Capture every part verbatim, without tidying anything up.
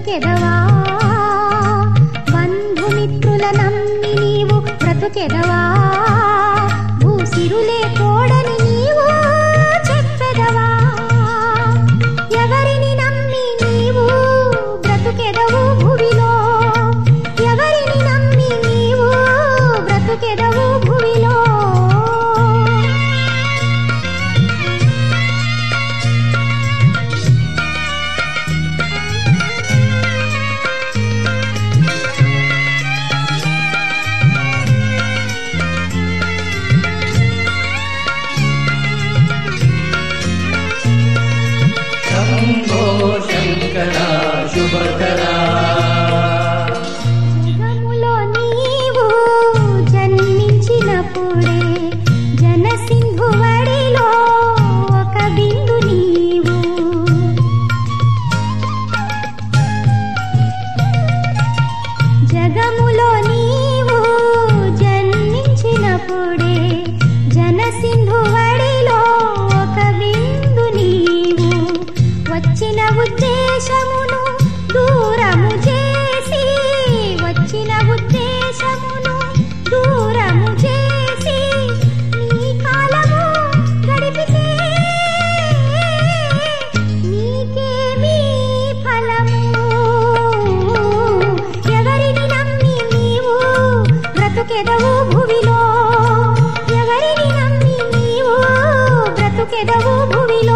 బ్రతుకెదవా బంధుమిత్రుల నమ్మి నీవు బ్రతుకెదవా భూసిరులే కోడని నీవు చెప్పెదవా ఎవరిని నమ్మి నీవు బ్రతుకెదవు భువిలో ఎవరిని నమ్మి నీవు బ్రతుకెదవు భువిలో జగములో నీవు జన్మించినప్పుడే జనసింధు వడిలో ఒక బిందు నీవు జగములో నీవు జన్మించినప్పుడే జనసింధు వడిలో ఒక బిందు నీవు వచ్చిన ఉద్దేశమును దూరము చేసి వచ్చిన ఉద్దేశమును దూరము చేసి నీ కాలము గడిపితే నీకేమీ ఫలము ఎవరిని నమ్మి నీవు బ్రతుకెదవు భువిలో ఎవరిని నమ్మి నీవు బ్రతుకెదవు భువిలో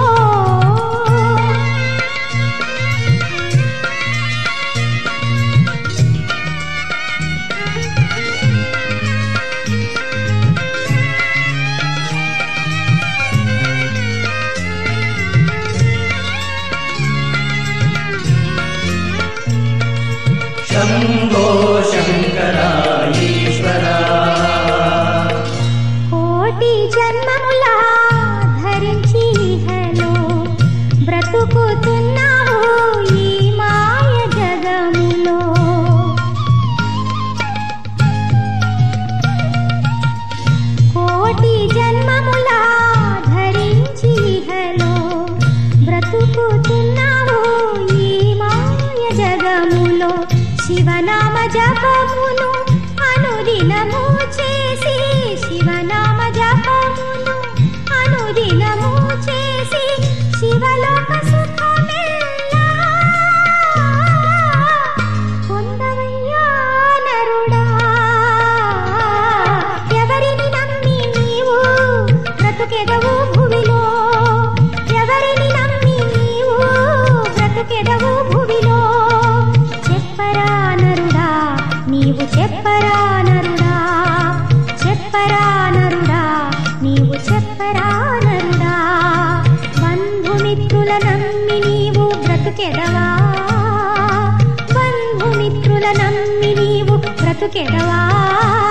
శంభో శంకర ఈశ్వర కోటి జన్మములా ధరించి హలో బ్రతుకుతున్నావు ఈ మాయ జగములో కోటి జన్మములా ధరించి హలో బ్రతుకుతున్నావు ఈ మాయ జగములో శివనామ జపమును అనుదినము చేసి శివనామ జపమును అనుదినము చేసి శివలోక సుఖమెల్లా పొందవయ్యా నరుడా ఎవరిని నమ్మి నీవు బ్రతుకెదవు భువిలో ఎవరిని నమ్మి నీవు బ్రతుకెదవు భువిలో చెప్పరా నరుడా నీవు చెప్పరా నరుడా చెప్పరా నరుడా నీవు చెప్పరా నరుడా బంధుమిత్రుల నమ్మి నీవు బ్రతుకెదవా బంధుమిత్రుల నమ్మి నీవు బ్రతుకెదవా